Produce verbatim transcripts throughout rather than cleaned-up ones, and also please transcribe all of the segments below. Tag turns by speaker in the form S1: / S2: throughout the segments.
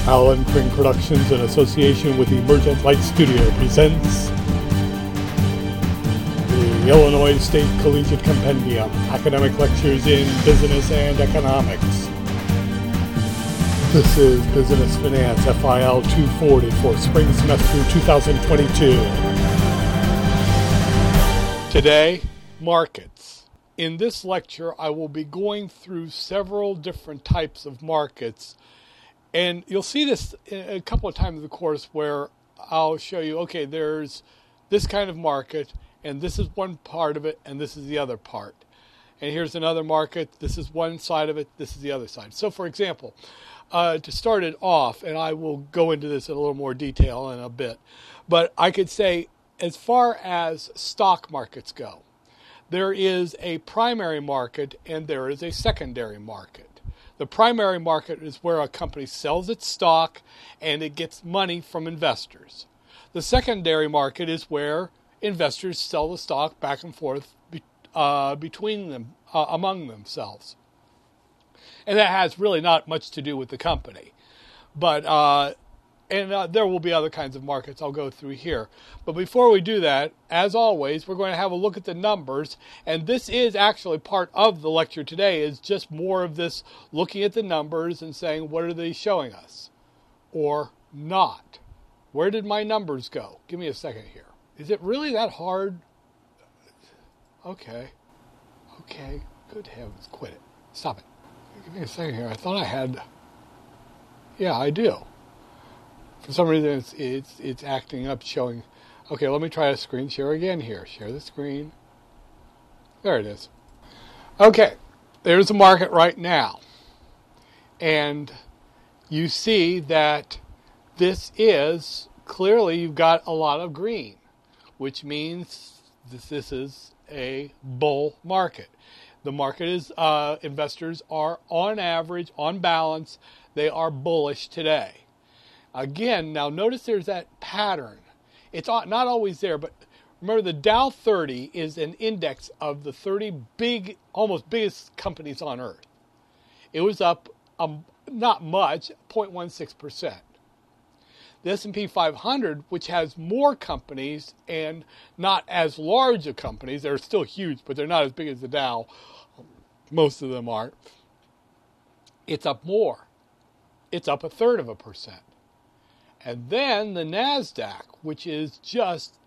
S1: Alan Pring Productions, in association with Emergent Light Studio, presents the Illinois State Collegiate Compendium, Academic Lectures in Business and Economics. This is Business Finance F I L two forty for spring semester two thousand twenty-two. Today, markets. In this lecture, I will be going through several different types of markets. And you'll see this a couple of times in the course where I'll show you, okay, there's this kind of market, and this is one part of it, and this is the other part. And here's another market. This is one side of it. This is the other side. So, for example, uh, to start it off, and I will go into this in a little more detail in a bit, but I could say as far as stock markets go, there is a primary market and there is a secondary market. The primary market is where a company sells its stock and it gets money from investors. The secondary market is where investors sell the stock back and forth be, uh, between them, uh, among themselves. And that has really not much to do with the company. But uh, and uh, there will be other kinds of markets I'll go through here. But before we do that, as always, we're going to have a look at the numbers. And this is actually part of the lecture today, is just more of this looking at the numbers and saying, what are they showing us? Or not. Where did my numbers go? Give me a second here. Is it really that hard? Okay. Okay. Good heavens. Quit it. Stop it. Give me a second here. I thought I had... Yeah, I do. For some reason, it's, it's it's acting up, showing... Okay, let me try a screen share again here. Share the screen. There it is. Okay, there's a market right now. And you see that this is, clearly you've got a lot of green, which means this, this is a bull market. The market is, uh, investors are on average, on balance, they are bullish today. Again, now notice there's that pattern. It's not always there, but remember the Dow thirty is an index of the thirty big, almost biggest companies on earth. It was up um, not much, zero point one six percent. The S and P five hundred, which has more companies and not as large of companies, they're still huge, but they're not as big as the Dow. Most of them aren't. It's up more. It's up a third of a percent. And then the NASDAQ, which is just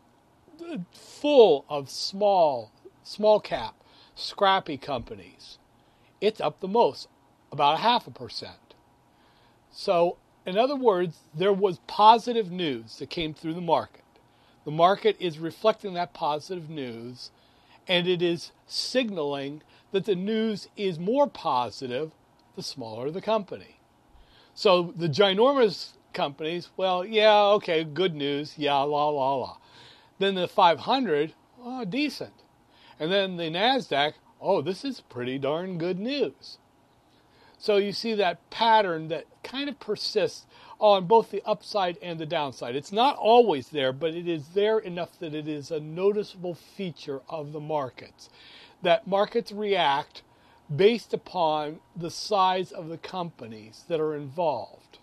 S1: full of small, small cap, scrappy companies, it's up the most, about a half a percent. So, in other words, there was positive news that came through the market. The market is reflecting that positive news, and it is signaling that the news is more positive the smaller the company. So the ginormous companies, well, yeah, okay, good news, yeah, la, la, la. Then the five hundred, oh, decent. And then the NASDAQ, oh, this is pretty darn good news. So you see that pattern that kind of persists on both the upside and the downside. It's not always there, but it is there enough that it is a noticeable feature of the markets. That markets react based upon the size of the companies that are involved.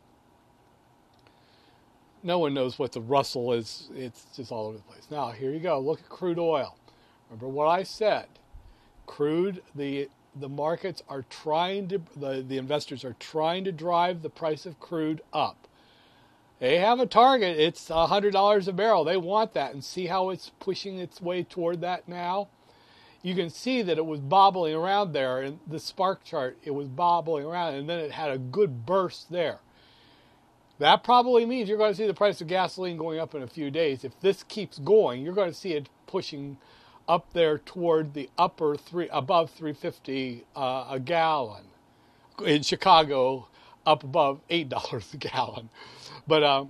S1: No one knows what the Russell is. It's just all over the place. Now, here you go. Look at crude oil. Remember what I said. Crude, the the markets are trying to, the, the investors are trying to drive the price of crude up. They have a target. It's one hundred dollars a barrel. They want that. And see how it's pushing its way toward that now? You can see that it was bobbling around there. In the spark chart, it was bobbling around, and then it had a good burst there. That probably means you're going to see the price of gasoline going up in a few days. If this keeps going, you're going to see it pushing up there toward the upper three, above three fifty uh, a gallon. In Chicago, up above eight dollars a gallon. But um,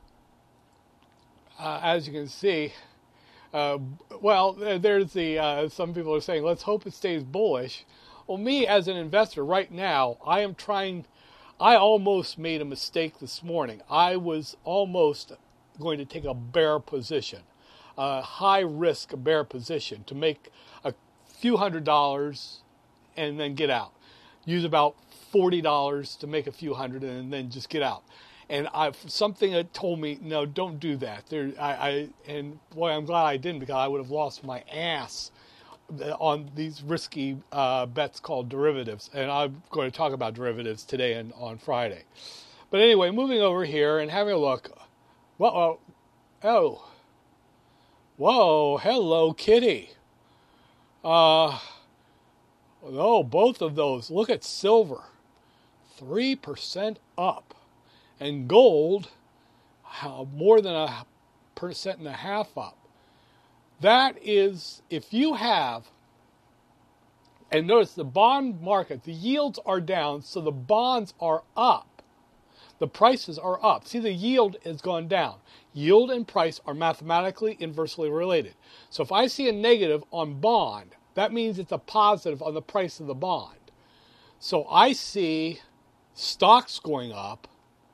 S1: uh, as you can see, uh, well, there's the uh, some people are saying, let's hope it stays bullish. Well, me as an investor right now, I am trying. I almost made a mistake this morning. I was almost going to take a bear position, a high-risk bear position, to make a few hundred dollars and then get out. Use about forty dollars to make a few hundred and then just get out. And I, something had told me, no, don't do that. There, I, I, and boy, I'm glad I didn't, because I would have lost my ass on these risky uh, bets called derivatives. And I'm going to talk about derivatives today and on Friday. But anyway, moving over here and having a look. Whoa, oh, whoa, hello, kitty. Uh, oh, both of those. Look at silver, three percent up. And gold, more than a percent and a half up. That is, if you have, and notice the bond market, the yields are down, so the bonds are up. The prices are up. See, the yield has gone down. Yield and price are mathematically inversely related. So if I see a negative on bond, that means it's a positive on the price of the bond. So I see stocks going up,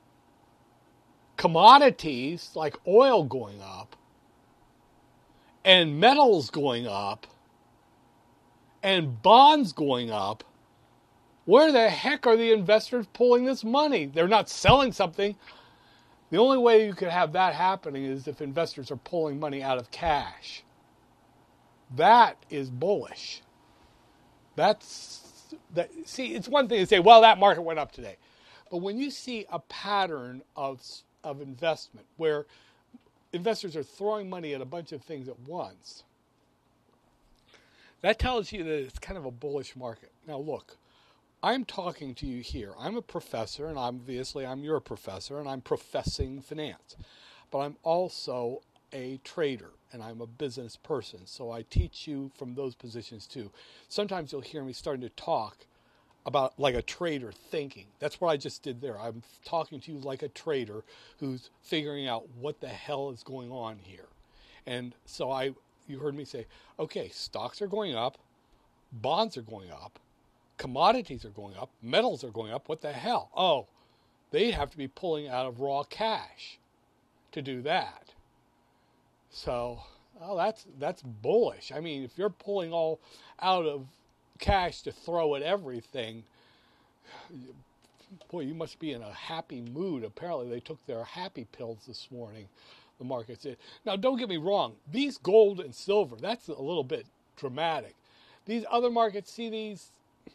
S1: commodities like oil going up, and metals going up, and bonds going up. Where the heck are the investors pulling this money? They're not selling something. The only way you could have that happening is if investors are pulling money out of cash. That is bullish. That's that. See, it's one thing to say, well, that market went up today. But when you see a pattern of of investment where investors are throwing money at a bunch of things at once, that tells you that it's kind of a bullish market. Now look, I'm talking to you here. I'm a professor, and obviously I'm your professor, and I'm professing finance. But I'm also a trader, and I'm a business person, so I teach you from those positions too. Sometimes you'll hear me starting to talk about like a trader thinking. That's what I just did there. I'm talking to you like a trader who's figuring out what the hell is going on here. And so I, you heard me say, okay, stocks are going up, bonds are going up, commodities are going up, metals are going up. What the hell? Oh, they have to be pulling out of raw cash to do that. So, oh, that's that's bullish. I mean, if you're pulling all out of cash to throw at everything, boy, you must be in a happy mood. Apparently they took their happy pills this morning, the markets did. Now don't get me wrong, these gold and silver, that's a little bit dramatic. These other markets, see these,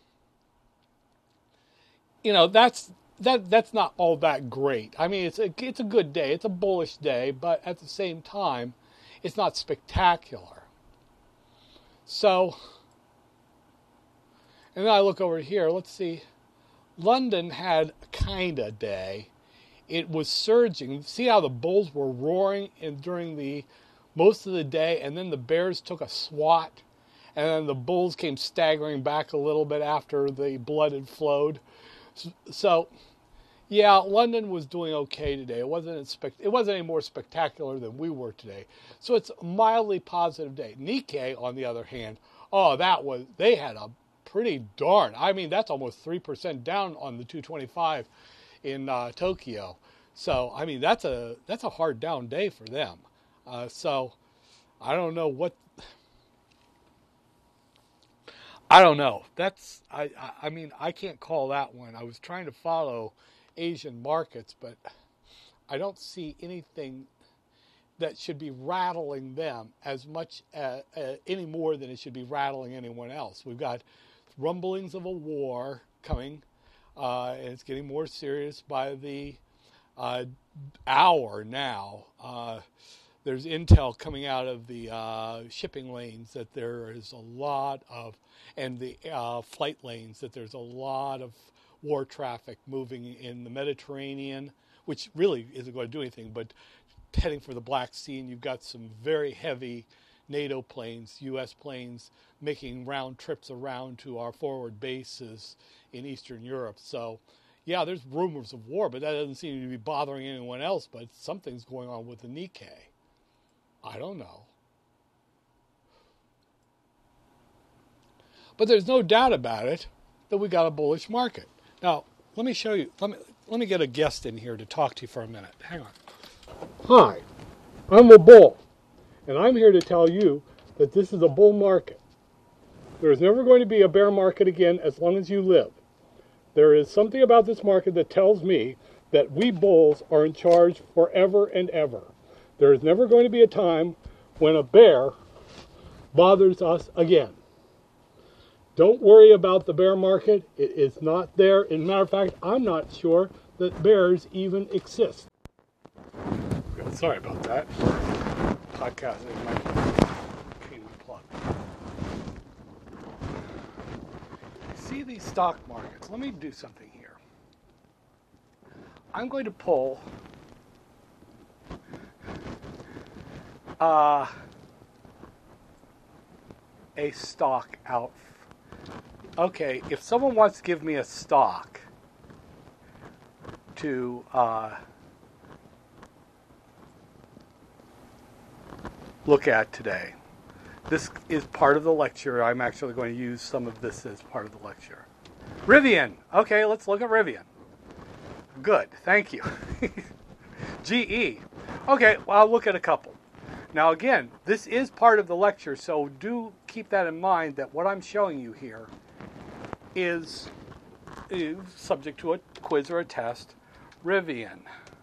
S1: you know, that's that that's not all that great. I mean, it's a, it's a good day, it's a bullish day, but at the same time it's not spectacular. So, and then I look over here, let's see. London had a kind of day. It was surging. See how the bulls were roaring in during the most of the day, and then the bears took a swat, and then the bulls came staggering back a little bit after the blood had flowed. So, yeah, London was doing okay today. It wasn't spect- it wasn't any more spectacular than we were today. So it's a mildly positive day. Nikkei, on the other hand, oh, that was, they had a pretty darn. I mean, that's almost three percent down on the two twenty-five in uh, Tokyo. So, I mean, that's a that's a hard down day for them. Uh, so, I don't know what. I don't know. That's I, I. I mean, I can't call that one. I was trying to follow Asian markets, but I don't see anything that should be rattling them as much uh, uh, any more than it should be rattling anyone else. We've got rumblings of a war coming, uh, and it's getting more serious by the uh, hour now. Uh, there's intel coming out of the uh, shipping lanes that there is a lot of, and the uh, flight lanes, that there's a lot of war traffic moving in the Mediterranean, which really isn't going to do anything, but heading for the Black Sea, and you've got some very heavy NATO planes, U S planes, making round trips around to our forward bases in Eastern Europe. So, yeah, there's rumors of war, but that doesn't seem to be bothering anyone else, but something's going on with the Nikkei. I don't know. But there's no doubt about it that we got a bullish market. Now, let me show you, let me, let me get a guest in here to talk to you for a minute. Hang on. Hi, I'm a bull. And I'm here to tell you that this is a bull market. There is never going to be a bear market again as long as you live. There is something about this market that tells me that we bulls are in charge forever and ever. There is never going to be a time when a bear bothers us again. Don't worry about the bear market. It is not there. As a matter of fact, I'm not sure that bears even exist. Sorry about that. Podcasting might be plug. See these stock markets. Let me do something here. I'm going to pull uh, a stock out. Okay, if someone wants to give me a stock to uh, look at today, this is part of the lecture. I'm actually going to use some of this as part of the lecture. Rivian. Okay, let's look at Rivian. Good, thank you. G E. Okay, well, I'll look at a couple. Now again, this is part of the lecture, so do keep that in mind that what I'm showing you here is, is subject to a quiz or a test. Rivian.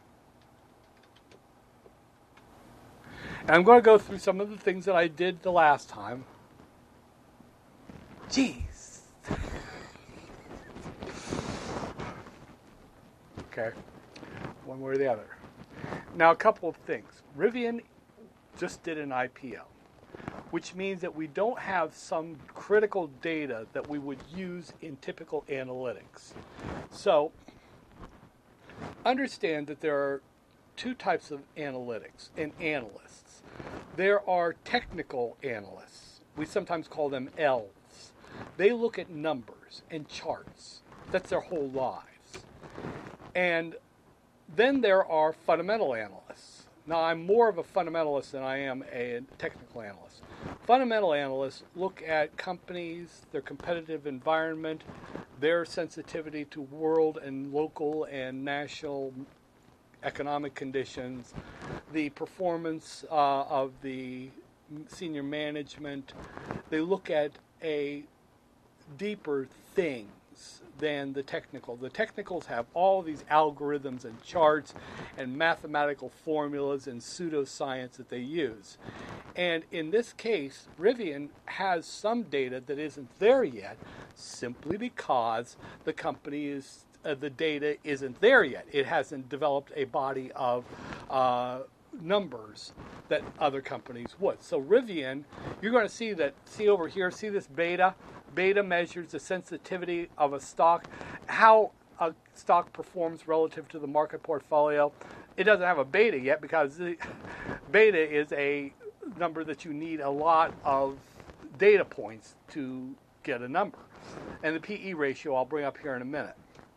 S1: And I'm going to go through some of the things that I did the last time. Jeez. Okay. One way or the other. Now, a couple of things. Rivian just did an I P O, which means that we don't have some critical data that we would use in typical analytics. So, understand that there are two types of analytics and analysts. There are technical analysts. We sometimes call them L's. They look at numbers and charts. That's their whole lives. And then there are fundamental analysts. Now, I'm more of a fundamentalist than I am a technical analyst. Fundamental analysts look at companies, their competitive environment, their sensitivity to world and local and national economic conditions, the performance uh, of the senior management. They look at a deeper things than the technical. The technicals have all these algorithms and charts and mathematical formulas and pseudoscience that they use. And in this case, Rivian has some data that isn't there yet simply because the company is Uh, the data isn't there yet. It hasn't developed a body of uh, numbers that other companies would. So Rivian, you're going to see that, see over here, see this beta? Beta measures the sensitivity of a stock, how a stock performs relative to the market portfolio. It doesn't have a beta yet because the beta is a number that you need a lot of data points to get a number. And the P E ratio I'll bring up here in a minute.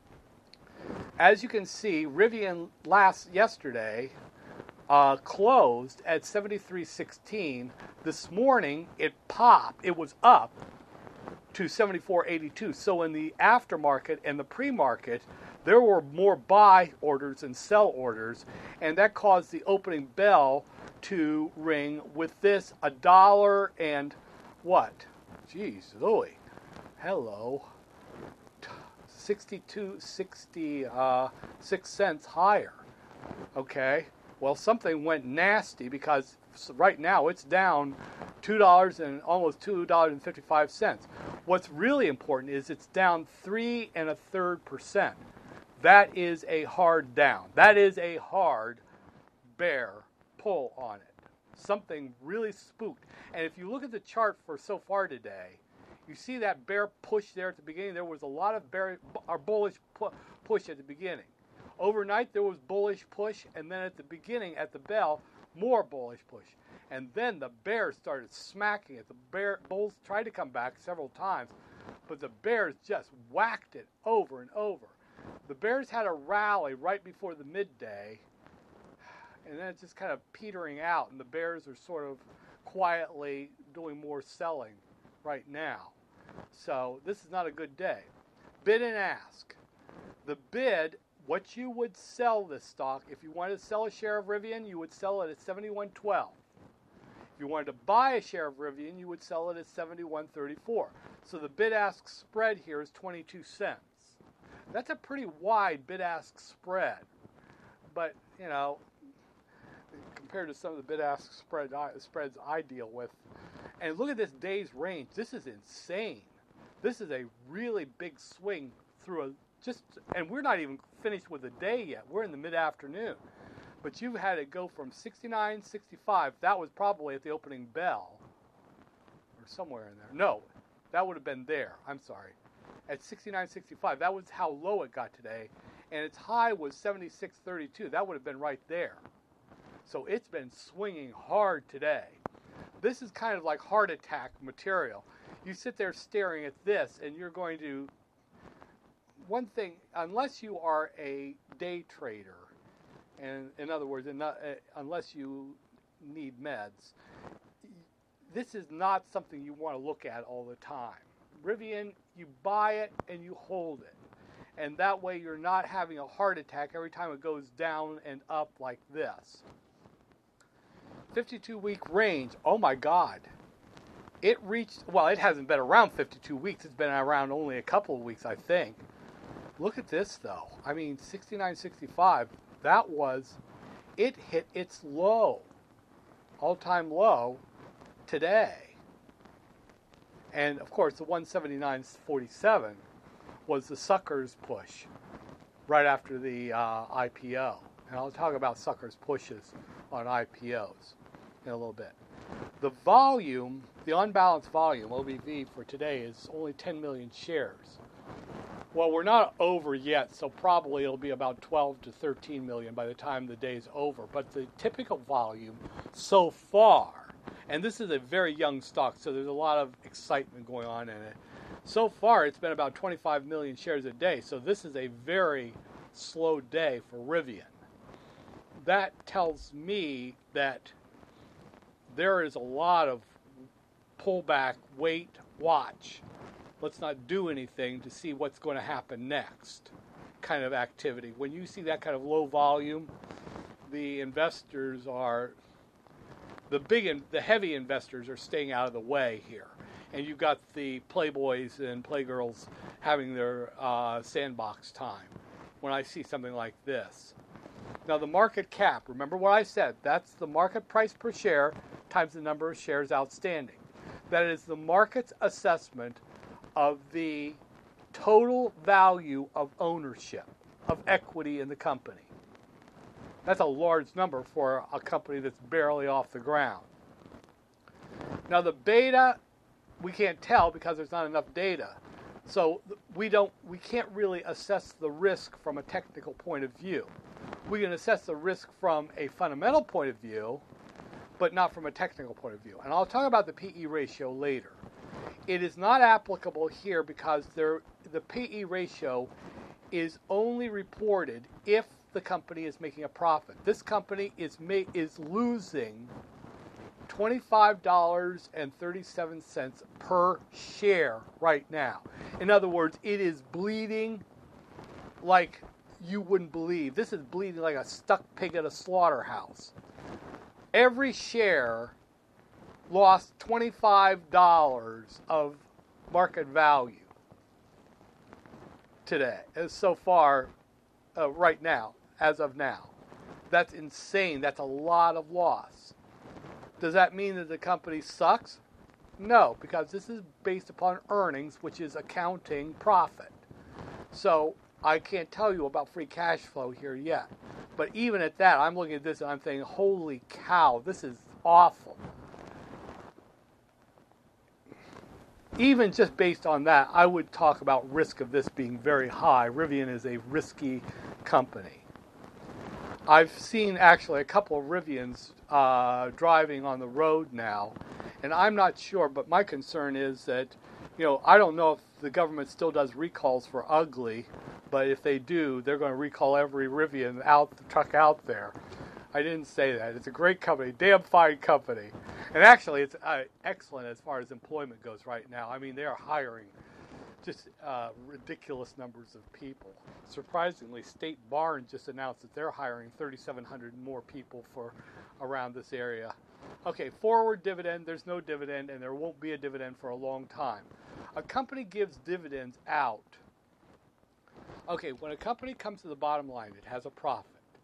S1: As you can see, Rivian last yesterday uh, closed at seventy-three sixteen. This morning it popped. It was up to seventy-four eighty-two. So in the aftermarket and the pre-market, there were more buy orders and sell orders, and that caused the opening bell to ring with this a dollar and what? Geez, Louie. Hello. sixty-two, sixty-six cents higher. Okay, well, something went nasty because right now it's down two dollars and almost two dollars and fifty-five cents. What's really important is it's down three and a third percent. That is a hard down. That is a hard bear pull on it. Something really spooked. And if you look at the chart for so far today, you see that bear push there at the beginning. There was a lot of bear, or bullish pu- push at the beginning. Overnight, there was bullish push, and then at the beginning, at the bell, more bullish push. And then the bears started smacking it. The bear bulls tried to come back several times, but the bears just whacked it over and over. The bears had a rally right before the midday, and then it's just kind of petering out, and the bears are sort of quietly doing more selling right now. So this is not a good day. Bid and ask. The bid, what you would sell this stock, if you wanted to sell a share of Rivian, you would sell it at seventy-one twelve. If you wanted to buy a share of Rivian, you would sell it at seventy-one thirty-four. So the bid-ask spread here is twenty-two cents. That's a pretty wide bid-ask spread but, you know, compared to some of the bid-ask spread, spreads I deal with. And look at this day's range. This is insane. This is a really big swing through a just, and we're not even finished with the day yet. We're in the mid-afternoon. But you've had it go from sixty-nine, sixty-five. That was probably at the opening bell or somewhere in there. No, that would have been there. I'm sorry. At sixty-nine, sixty-five, that was how low it got today. And its high was seventy-six, thirty-two. That would have been right there. So it's been swinging hard today. This is kind of like heart attack material. You sit there staring at this, and you're going to, one thing, unless you are a day trader, and in other words, unless you need meds, this is not something you want to look at all the time. Rivian, you buy it and you hold it. And that way you're not having a heart attack every time it goes down and up like this. fifty-two week range, oh my God. It reached, well, it hasn't been around fifty-two weeks. It's been around only a couple of weeks, I think. Look at this, though. I mean, sixty-nine, sixty-five, that was, it hit its low, all-time low today. And, of course, the one seventy-nine forty-seven was the suckers push right after the uh, I P O. And I'll talk about suckers pushes on I P Os in a little bit. The volume, the unbalanced volume, O B V, for today is only ten million shares. Well, we're not over yet, so probably it'll be about twelve to thirteen million by the time the day's over. But the typical volume so far, and this is a very young stock, so there's a lot of excitement going on in it. So far, it's been about twenty-five million shares a day, so this is a very slow day for Rivian. That tells me that there is a lot of pullback, wait, watch. Let's not do anything to see what's going to happen next kind of activity. When you see that kind of low volume, the investors are, the big, in, the heavy investors are staying out of the way here. And you've got the playboys and playgirls having their uh, sandbox time when I see something like this. Now the market cap, remember what I said, that's the market price per share times the number of shares outstanding. That is the market's assessment of the total value of ownership, of equity in the company. That's a large number for a company that's barely off the ground. Now the beta, we can't tell because there's not enough data. So we don't, we can't really assess the risk from a technical point of view. We can assess the risk from a fundamental point of view, but not from a technical point of view. And I'll talk about the P E ratio later. It is not applicable here because there, the P E ratio is only reported if the company is making a profit. This company is ma- is losing twenty-five dollars and thirty-seven cents per share right now. In other words, it is bleeding like you wouldn't believe. This is bleeding like a stuck pig at a slaughterhouse. Every share lost twenty-five dollars of market value today, so far, uh, right now, as of now. That's insane. That's a lot of loss. Does that mean that the company sucks? No, because this is based upon earnings, which is accounting profit. So I can't tell you about free cash flow here yet. But even at that, I'm looking at this and I'm thinking, holy cow, this is awful. Even just based on that, I would talk about risk of this being very high. Rivian is a risky company. I've seen actually a couple of Rivians uh, driving on the road now, and I'm not sure, but my concern is that, you know, I don't know if the government still does recalls for ugly, but if they do, they're going to recall every Rivian out the truck out there. I didn't say that. It's a great company, damn fine company. And actually, it's uh, excellent as far as employment goes right now. I mean, they are hiring just uh, ridiculous numbers of people. Surprisingly, State Barn just announced that they're hiring thirty-seven hundred more people for around this area. Okay, forward dividend, there's no dividend, and there won't be a dividend for a long time. A company gives dividends out. Okay, when a company comes to the bottom line, it has a profit.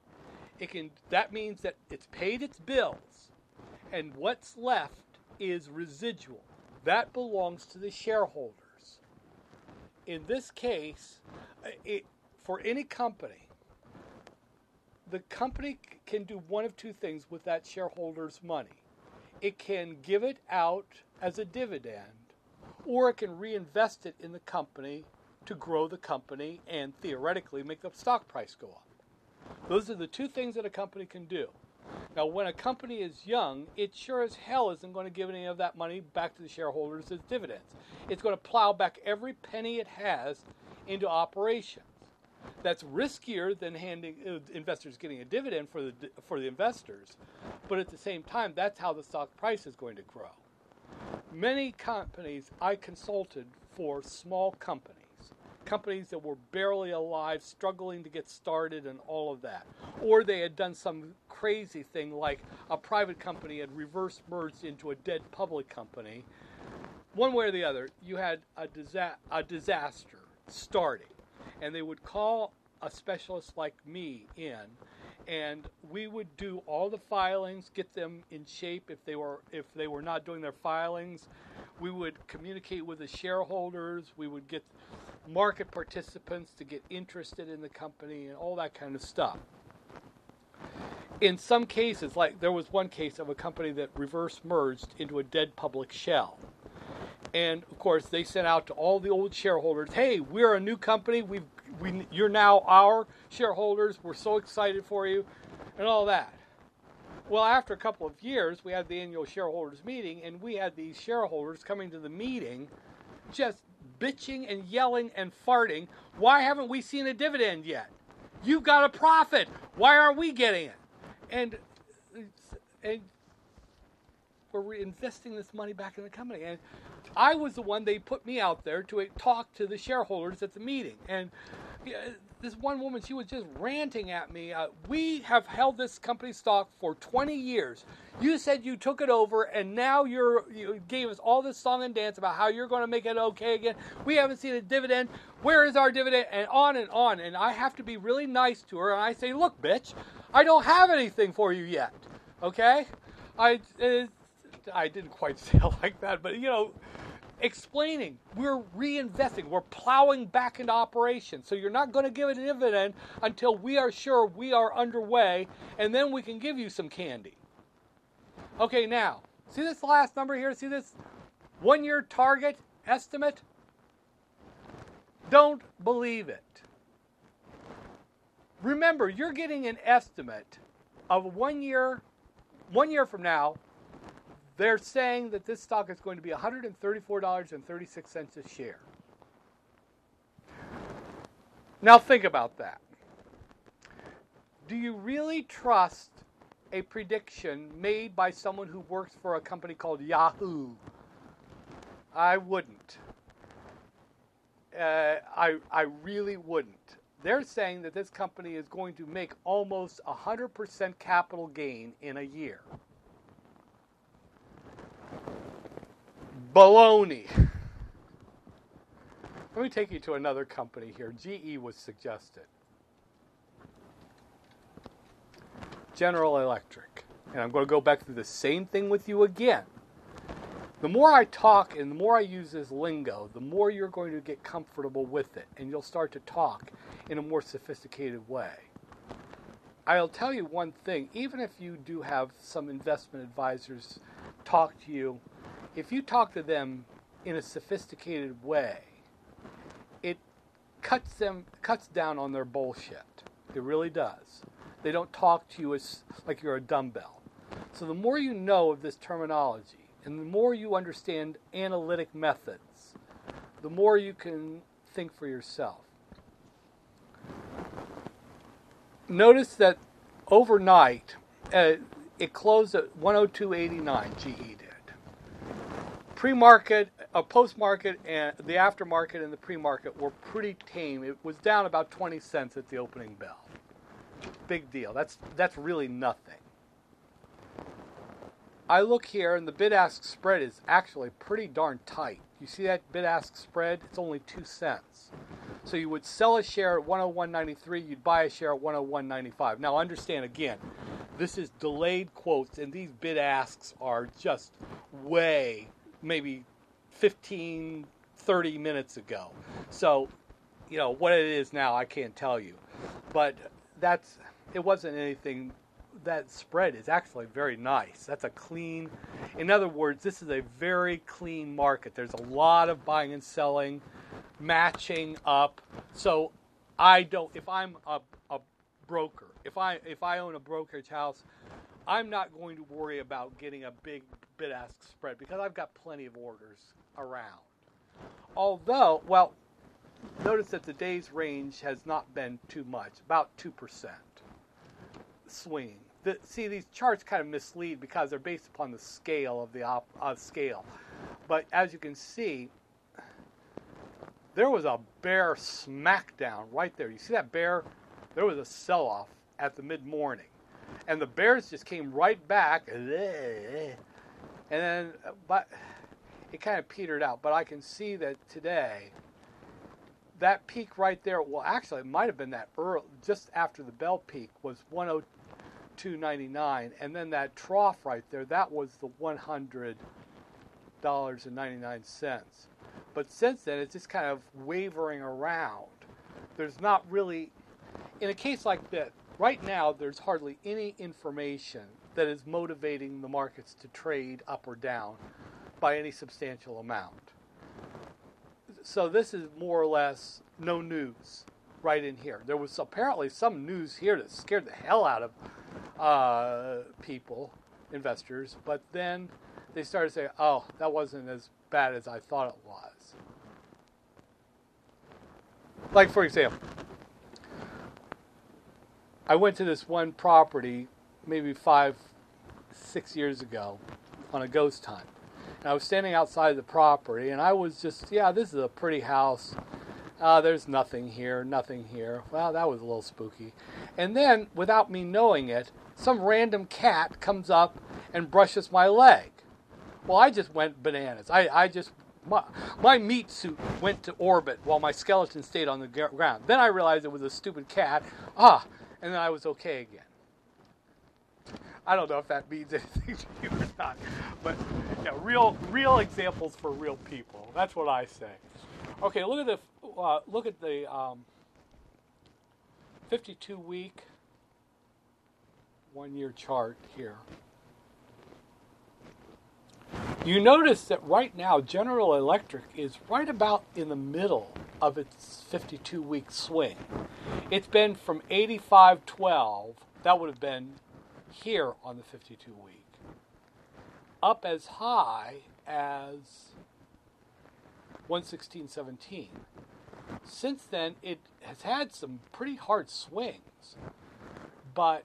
S2: It can. That means that it's paid its bills, and what's left is residual. That belongs to the shareholders. In this case, it, for any company, the company can do one of two things with that shareholder's money. It can give it out as a dividend, or it can reinvest it in the company to grow the company and theoretically make the stock price go up. Those are the two things that a company can do. Now, when a company is young, it sure as hell isn't going to give any of that money back to the shareholders as dividends. It's going to plow back every penny it has into operations. That's riskier than handing uh, investors getting a dividend for the for the investors, but at the same time, that's how the stock price is going to grow. Many companies I consulted for small companies, companies that were barely alive, struggling to get started and all of that. Or they had done some crazy thing like a private company had reverse merged into a dead public company. One way or the other, you had a, disa- a disaster starting. And they would call a specialist like me in, and we would do all the filings, get them in shape if they were if they were not doing their filings. We would communicate with the shareholders. We would get market participants to get interested in the company and all that kind of stuff. In some cases, like there was one case of a company that reverse merged into a dead public shell. And of course, they sent out to all the old shareholders, "Hey, we're a new company. We've, we, you're now our shareholders. We're so excited for you," and all that. Well, after a couple of years, we had the annual shareholders meeting, and we had these shareholders coming to the meeting, just bitching and yelling and farting. "Why haven't we seen a dividend yet? You've got a profit. Why aren't we getting it?" And and we're reinvesting this money back in the company. And I was the one, they put me out there to talk to the shareholders at the meeting. And yeah, this one woman, she was just ranting at me. Uh, we have held this company stock for twenty years. You said you took it over, and now you're, you gave us all this song and dance about how you're going to make it okay again. We haven't seen a dividend. Where is our dividend? And on and on. And I have to be really nice to her. And I say, "Look, bitch, I don't have anything for you yet. Okay?" I... Uh, I didn't quite say it like that, but, you know, explaining, we're reinvesting, we're plowing back into operation. So you're not going to give it a dividend until we are sure we are underway, and then we can give you some candy. Okay, now, see this last number here? See this one-year target estimate? Don't believe it. Remember, you're getting an estimate of one year, one year from now. They're saying that this stock is going to be one hundred thirty-four dollars and thirty-six cents a share. Now think about that. Do you really trust a prediction made by someone who works for a company called Yahoo? I wouldn't. Uh, I, I really wouldn't. They're saying that this company is going to make almost one hundred percent capital gain in a year. Baloney. Let me take you to another company here. G E was suggested. General Electric. And I'm going to go back through the same thing with you again. The more I talk and the more I use this lingo, the more you're going to get comfortable with it. And you'll start to talk in a more sophisticated way. I'll tell you one thing. Even if you do have some investment advisors talk to you, if you talk to them in a sophisticated way, it cuts them cuts down on their bullshit. It really does. They don't talk to you as like you're a dumbbell. So the more you know of this terminology, and the more you understand analytic methods, the more you can think for yourself. Notice that overnight, uh, it closed at one oh two eighty-nine, G E did. Pre-market, uh, post-market, and the aftermarket and the pre-market were pretty tame. It was down about twenty cents at the opening bell. Big deal. That's that's really nothing. I look here, and the bid-ask spread is actually pretty darn tight. You see that bid-ask spread? It's only two cents. So you would sell a share at one oh one ninety-three, you'd buy a share at one oh one ninety-five. Now understand, again, this is delayed quotes, and these bid-asks are just way, maybe fifteen, thirty minutes ago. So, you know, what it is now, I can't tell you. But that's, it wasn't anything. That spread is actually very nice. That's a clean, in other words, this is a very clean market. There's a lot of buying and selling, matching up. So I don't, if I'm a, a broker, if I if I own a brokerage house, I'm not going to worry about getting a big bid-ask spread because I've got plenty of orders around. Although, well, notice that the days range has not been too much, about two percent swing. The, see, these charts kind of mislead because they're based upon the scale of the op, uh, scale. But as you can see, there was a bear smackdown right there. You see that bear? There was a sell-off at the mid-morning. And the bears just came right back. And then, but it kind of petered out. But I can see that today, that peak right there, well, actually, it might have been that early, just after the bell peak, was one oh two ninety-nine, and then that trough right there, that was the one hundred dollars and ninety-nine cents. But since then, it's just kind of wavering around. There's not really, in a case like that, right now, there's hardly any information that is motivating the markets to trade up or down by any substantial amount. So this is more or less no news right in here. There was apparently some news here that scared the hell out of uh, people, investors, but then they started saying, oh, that wasn't as bad as I thought it was. Like, for example, I went to this one property maybe five, six years ago on a ghost hunt. And I was standing outside the property, and I was just, yeah, this is a pretty house. Uh, there's nothing here, nothing here. Well, that was a little spooky. And then, without me knowing it, some random cat comes up and brushes my leg. Well, I just went bananas. I, I just, my, my meat suit went to orbit while my skeleton stayed on the ground. Then I realized it was a stupid cat. Ah, and then I was okay again. I don't know if that means anything to you or not. But, yeah, real, real examples for real people. That's what I say. Okay, look at the uh, look at the um, fifty-two week one-year chart here. You notice that right now General Electric is right about in the middle of its fifty-two week swing. It's been from eighty-five twelve, that would have been here on the fifty-two week, up as high as one sixteen seventeen. Since then, it has had some pretty hard swings, but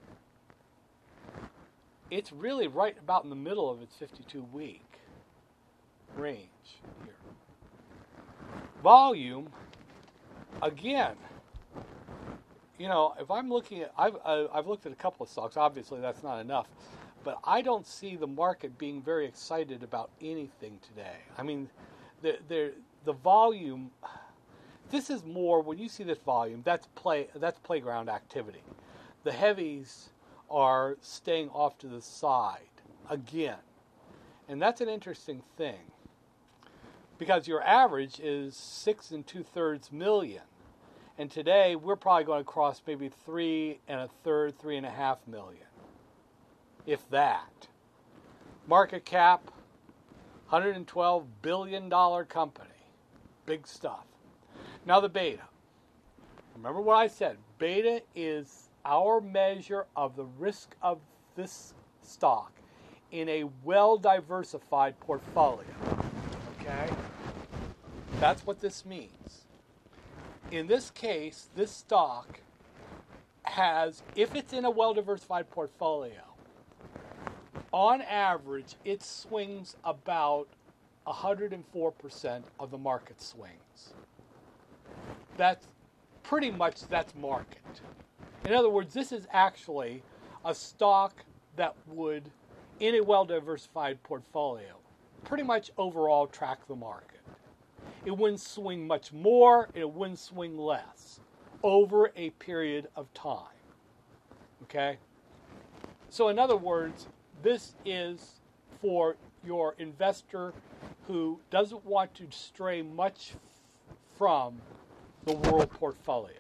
S2: it's really right about in the middle of its fifty-two week range here. Volume, again, you know, if I'm looking at, I've, I've looked at a couple of stocks, obviously that's not enough, but I don't see the market being very excited about anything today. I mean, the, the, the volume, this is more, when you see this volume, that's play, that's playground activity. The heavies are staying off to the side again. And that's an interesting thing, because your average is six and two thirds million. And today we're probably going to cross maybe three and a third, three and a half million. If that. Market cap, one hundred twelve billion dollars company. Big stuff. Now the beta. Remember what I said. Beta is our measure of the risk of this stock in a well-diversified portfolio. Okay? That's what this means. In this case, this stock has, if it's in a well-diversified portfolio, on average, it swings about one hundred four percent of the market swings. That's pretty much, that's market. In other words, this is actually a stock that would, in a well-diversified portfolio, pretty much overall track the market. It wouldn't swing much more, it wouldn't swing less over a period of time. Okay? So in other words, this is for your investor who doesn't want to stray much from the world portfolio.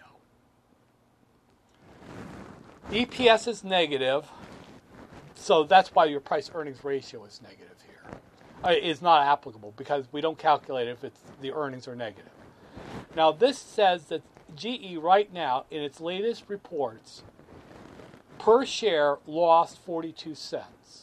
S2: E P S is negative, so that's why your price earnings ratio is negative here. Uh, It's not applicable because we don't calculate if it's the earnings are negative. Now this says that G E right now in its latest reports per share lost forty-two cents.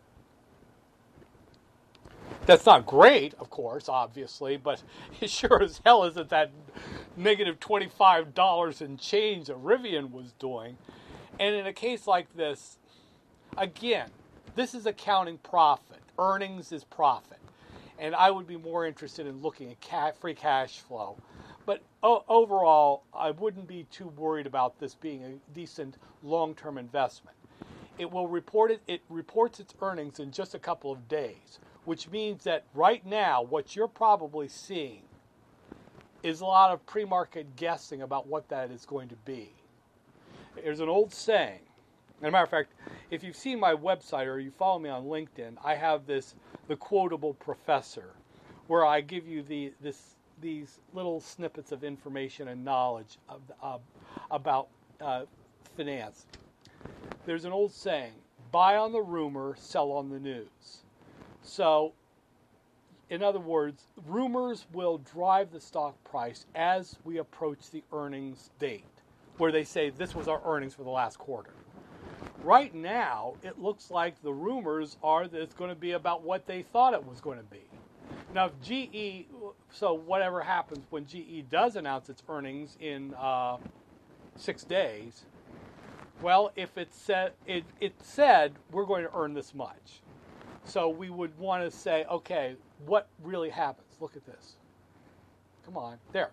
S2: That's not great, of course, obviously, but it sure as hell isn't that negative twenty-five dollars and change that Rivian was doing. And in a case like this, again, this is accounting profit. Earnings is profit. And I would be more interested in looking at ca- free cash flow. But o- overall, I wouldn't be too worried about this being a decent long-term investment. It will report it, it reports its earnings in just a couple of days, which means that right now, what you're probably seeing is a lot of pre-market guessing about what that is going to be. There's an old saying. As a matter of fact, if you've seen my website or you follow me on LinkedIn, I have this, the Quotable Professor, where I give you the this these little snippets of information and knowledge of, uh, about uh, finance. There's an old saying, buy on the rumor, sell on the news. So, in other words, rumors will drive the stock price as we approach the earnings date, where they say this was our earnings for the last quarter. Right now, it looks like the rumors are that it's going to be about what they thought it was going to be. Now, if G E, so whatever happens when G E does announce its earnings in uh, six days, well, if it said, it, it said we're going to earn this much. So we would want to say, okay, what really happens? Look at this. Come on, there.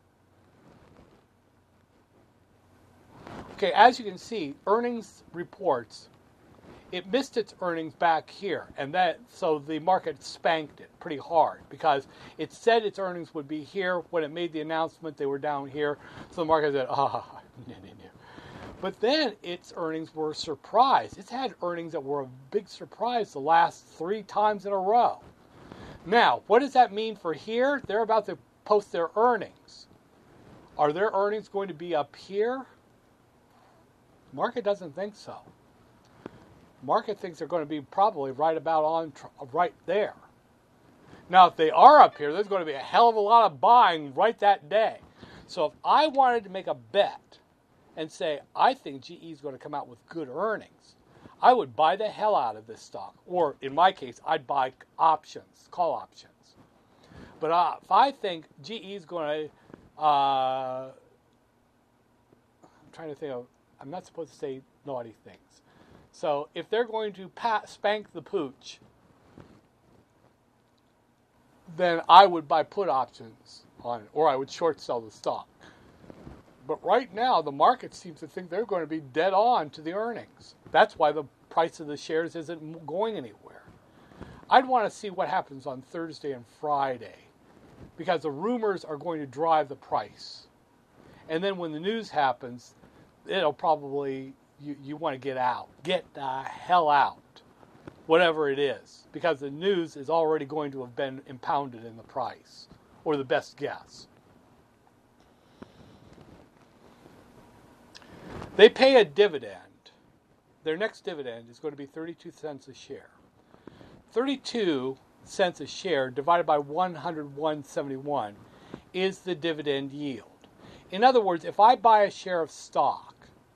S2: Okay, as you can see, earnings reports, it missed its earnings back here, and that so the market spanked it pretty hard because it said its earnings would be here. When it made the announcement, they were down here, so the market said, ah, oh, no, no, no. But then its earnings were a surprise. It's had earnings that were a big surprise the last three times in a row. Now, what does that mean for here? They're about to post their earnings. Are their earnings going to be up here? Market doesn't think so. Market thinks they're going to be probably right about on, right there. Now, if they are up here, there's going to be a hell of a lot of buying right that day. So if I wanted to make a bet and say, I think G E is going to come out with good earnings, I would buy the hell out of this stock. Or, in my case, I'd buy options, call options. But uh, if I think G E is going to, uh, I'm trying to think of, I'm not supposed to say naughty things. So if they're going to pat, spank the pooch, then I would buy put options on it, or I would short sell the stock. But right now, the market seems to think they're going to be dead on to the earnings. That's why the price of the shares isn't going anywhere. I'd want to see what happens on Thursday and Friday, because the rumors are going to drive the price. And then when the news happens, it'll probably, you, you want to get out. Get the hell out, whatever it is, because the news is already going to have been impounded in the price, or the best guess. They pay a dividend. Their next dividend is going to be thirty-two cents a share. thirty-two cents a share divided by one hundred one point seven one is the dividend yield. In other words, if I buy a share of stock,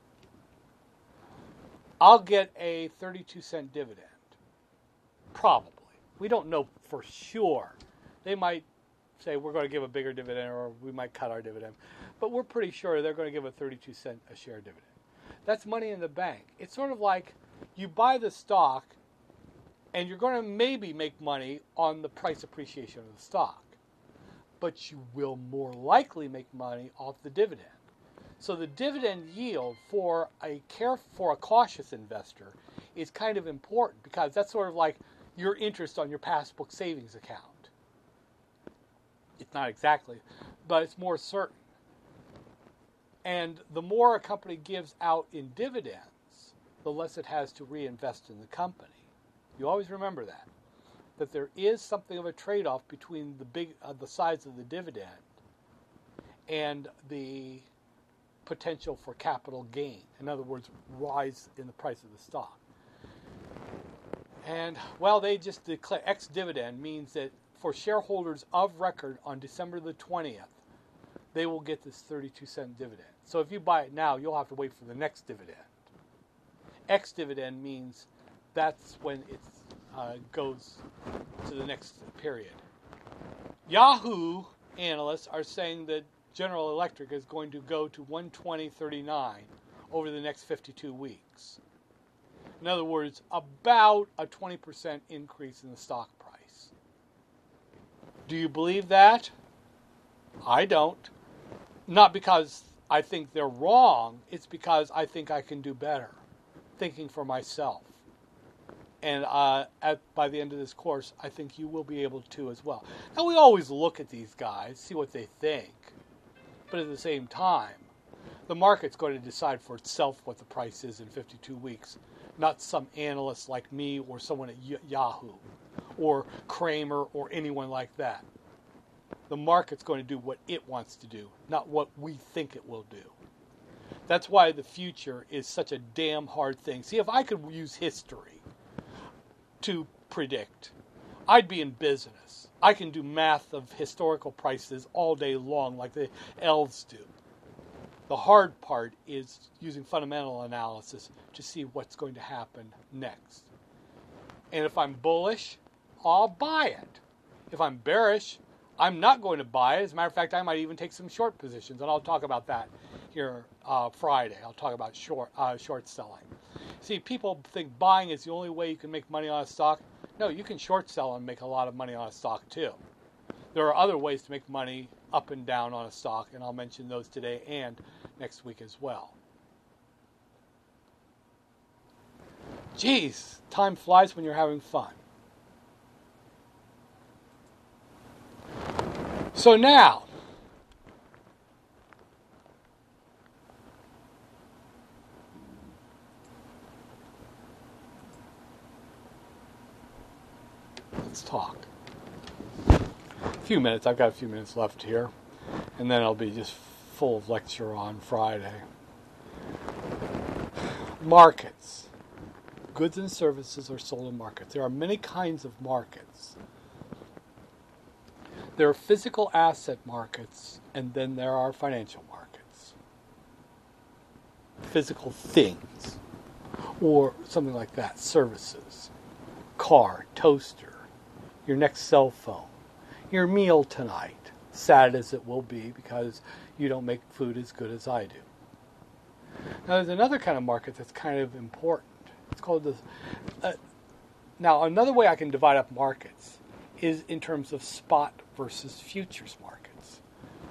S2: I'll get a thirty-two cent dividend. Probably. We don't know for sure. They might say we're going to give a bigger dividend, or we might cut our dividend. But we're pretty sure they're going to give a thirty-two cent a share dividend. That's money in the bank. It's sort of like you buy the stock and you're going to maybe make money on the price appreciation of the stock. But you will more likely make money off the dividend. So the dividend yield for a care for a cautious investor is kind of important, because that's sort of like your interest on your passbook savings account. It's not exactly, but it's more certain. And the more a company gives out in dividends, the less it has to reinvest in the company. You always remember that, that there is something of a trade-off between the big, uh, the size of the dividend and the potential for capital gain. In other words, rise in the price of the stock. And, well, they just declare ex-dividend means that for shareholders of record on December the twentieth, they will get this thirty-two cent dividend. So if you buy it now, you'll have to wait for the next dividend. Ex-dividend means that's when it uh, goes to the next period. Yahoo analysts are saying that General Electric is going to go to one twenty thirty-nine over the next fifty-two weeks. In other words, about a twenty percent increase in the stock price. Do you believe that? I don't. Not because I think they're wrong, it's because I think I can do better, thinking for myself. And uh, at, by the end of this course, I think you will be able to as well. Now, we always look at these guys, see what they think. But at the same time, the market's going to decide for itself what the price is in fifty-two weeks, not some analyst like me or someone at Yahoo or Kramer or anyone like that. The market's going to do what it wants to do, not what we think it will do. That's why the future is such a damn hard thing. See, if I could use history to predict, I'd be in business. I can do math of historical prices all day long like the elves do. The hard part is using fundamental analysis to see what's going to happen next. And if I'm bullish, I'll buy it. If I'm bearish, I'm not going to buy it. As a matter of fact, I might even take some short positions, and I'll talk about that here uh, Friday. I'll talk about short uh, short selling. See, people think buying is the only way you can make money on a stock. No, you can short sell and make a lot of money on a stock too. There are other ways to make money up and down on a stock, and I'll mention those today and next week as well. Geez, time flies when you're having fun. So now, let's talk. A few minutes, I've got a few minutes left here, and then I'll be just full of lecture on Friday. Markets. Goods and services are sold in markets. There are many kinds of markets. There are physical asset markets, and then there are financial markets. Physical things, or something like that, services, car, toaster, your next cell phone, your meal tonight, sad as it will be because you don't make food as good as I do. Now there's another kind of market that's kind of important. It's called the... Uh, now another way I can divide up markets is in terms of spot versus futures markets.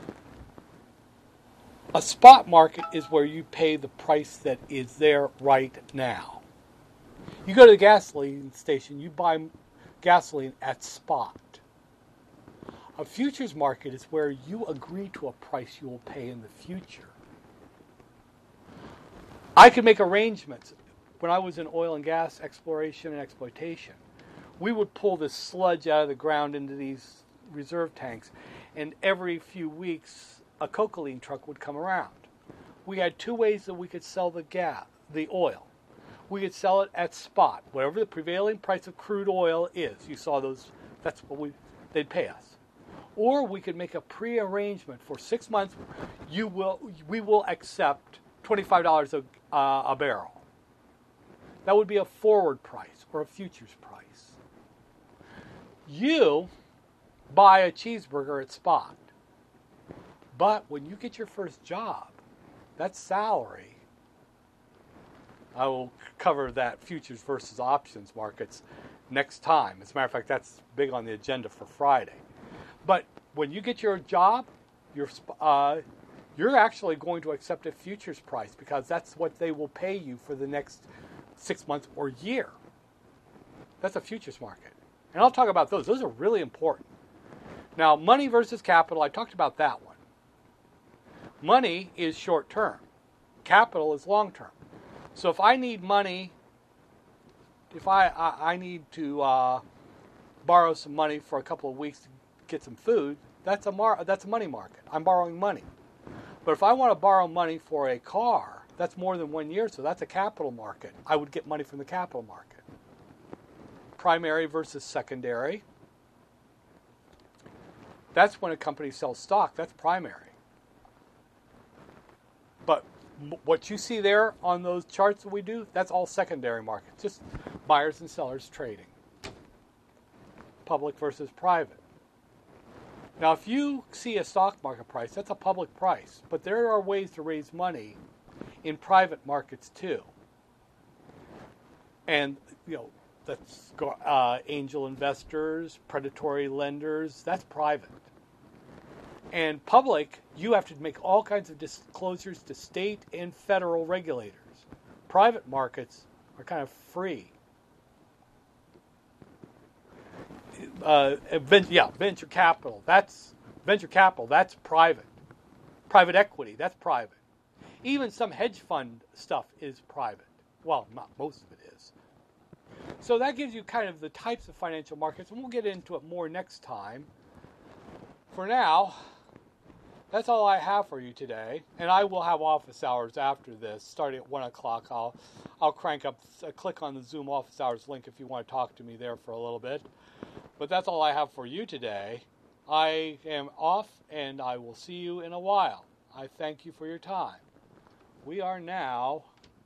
S2: A spot market is where you pay the price that is there right now. You go to the gasoline station, you buy gasoline at spot. A futures market is where you agree to a price you will pay in the future. I could make arrangements. When I was in oil and gas exploration and exploitation, we would pull this sludge out of the ground into these reserve tanks, and every few weeks a cocaine truck would come around. We had two ways that we could sell the gas, the oil. We could sell it at spot, whatever the prevailing price of crude oil is. You saw those, that's what we they'd pay us. Or we could make a pre-arrangement for six months. You will, we will accept twenty-five dollars a, uh, a barrel. That would be a forward price or a futures price. You buy a cheeseburger at spot. But when you get your first job, that's salary. I will cover that futures versus options markets next time. As a matter of fact, that's big on the agenda for Friday. But when you get your job, you're, uh, you're actually going to accept a futures price because that's what they will pay you for the next six months or year. That's a futures market. And I'll talk about those. Those are really important. Now, money versus capital, I talked about that one. Money is short term. Capital is long term. So if I need money, if I, I, I need to uh, borrow some money for a couple of weeks to get some food, that's a mar- that's a money market. I'm borrowing money. But if I want to borrow money for a car, that's more than one year, so that's a capital market. I would get money from the capital market. Primary versus secondary. That's when a company sells stock. That's primary. But what you see there on those charts that we do, that's all secondary markets, just buyers and sellers trading. Public versus private. Now, if you see a stock market price, that's a public price. But there are ways to raise money in private markets too. And, you know, that's uh, angel investors, predatory lenders, that's private. And public, you have to make all kinds of disclosures to state and federal regulators. Private markets are kind of free. Uh, yeah, venture capital. That's venture capital. That's private. Private equity. That's private. Even some hedge fund stuff is private. Well, not most of it is. So that gives you kind of the types of financial markets, and we'll get into it more next time. For now, that's all I have for you today, and I will have office hours after this, starting at one o'clock. I'll, I'll crank up, uh, click on the Zoom office hours link if you want to talk to me there for a little bit. But that's all I have for you today. I am off, and I will see you in a while. I thank you for your time. We are now